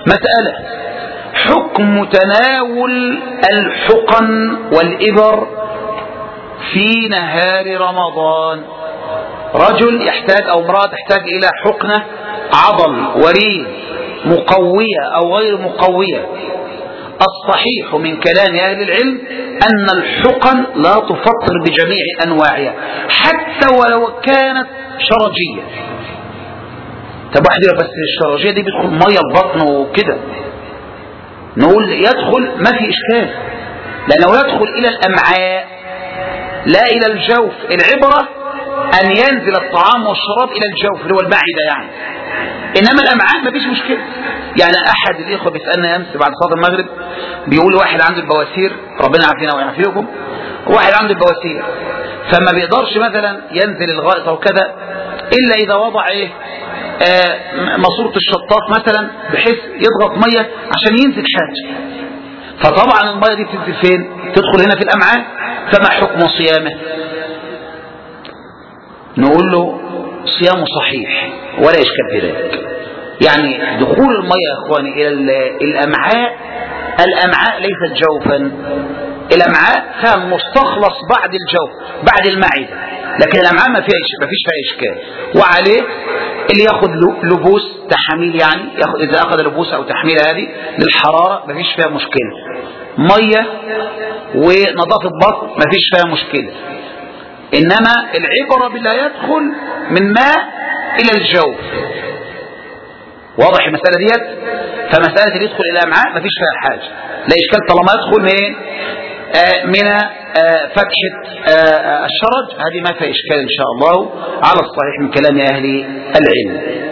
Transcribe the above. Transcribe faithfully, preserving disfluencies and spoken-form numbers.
مسألة حكم تناول الحقن والإبر في نهار رمضان. رجل يحتاج أو امرأة تحتاج إلى حقنة عضل وريد مقوية أو غير مقوية. الصحيح من كلام أهل العلم أن الحقن لا تفطر بجميع أنواعها حتى ولو كانت شرجية. طب واحد بس الشرجية دي بيدخل مية البطن وكده، نقول يدخل ما في إشكال، لأنه يدخل إلى الأمعاء لا إلى الجوف. العبرة أن ينزل الطعام والشراب إلى الجوف اللي هو المعدة يعني، إنما الأمعاء ما فيش مشكلة. يعني أحد الإخوة بيسألنا أمس بعد صلاة المغرب، بيقول واحد عنده البواسير، ربنا يعافينا ويعافيكم، واحد عنده البواسير فما بيقدرش مثلا ينزل الغائط أو كذا إلا إذا وضع إيه آه ماسورة الشطاف مثلا بحيث يضغط مية عشان ينزل حاجة. فطبعا المية دي بتنزل فين؟ تدخل هنا في الأمعاء. فما حكم صيامه؟ نقول له صيامه صحيح ولا إشكال في ذلك. يعني دخول المية يا إخواني إلى الأمعاء، الأمعاء ليست جوفا، الأمعاء فيها مستخلص بعد الجوف بعد المعدة، لكن الأمعاء ما فيها ما فيش فيها إشكال. وعليه اللي ياخذ لبوس تحميل، يعني ياخذ إذا أخذ لبوس أو تحميل هذه للحرارة ما فيش فيها مشكلة. مية ونظافة بطن ما فيش فيها مشكلة. إنما العبرة بالله يدخل من ماء إلى الجوف. واضح المسألة ديت؟ فمسألة اللي يدخل إلى الأمعاء ما فيش فيها حاجة، لا إشكال طالما يدخل من آه من آه فتحة آه الشرج، هذه ما فيها إشكال إن شاء الله على الصحيح من كلام أهل العلم.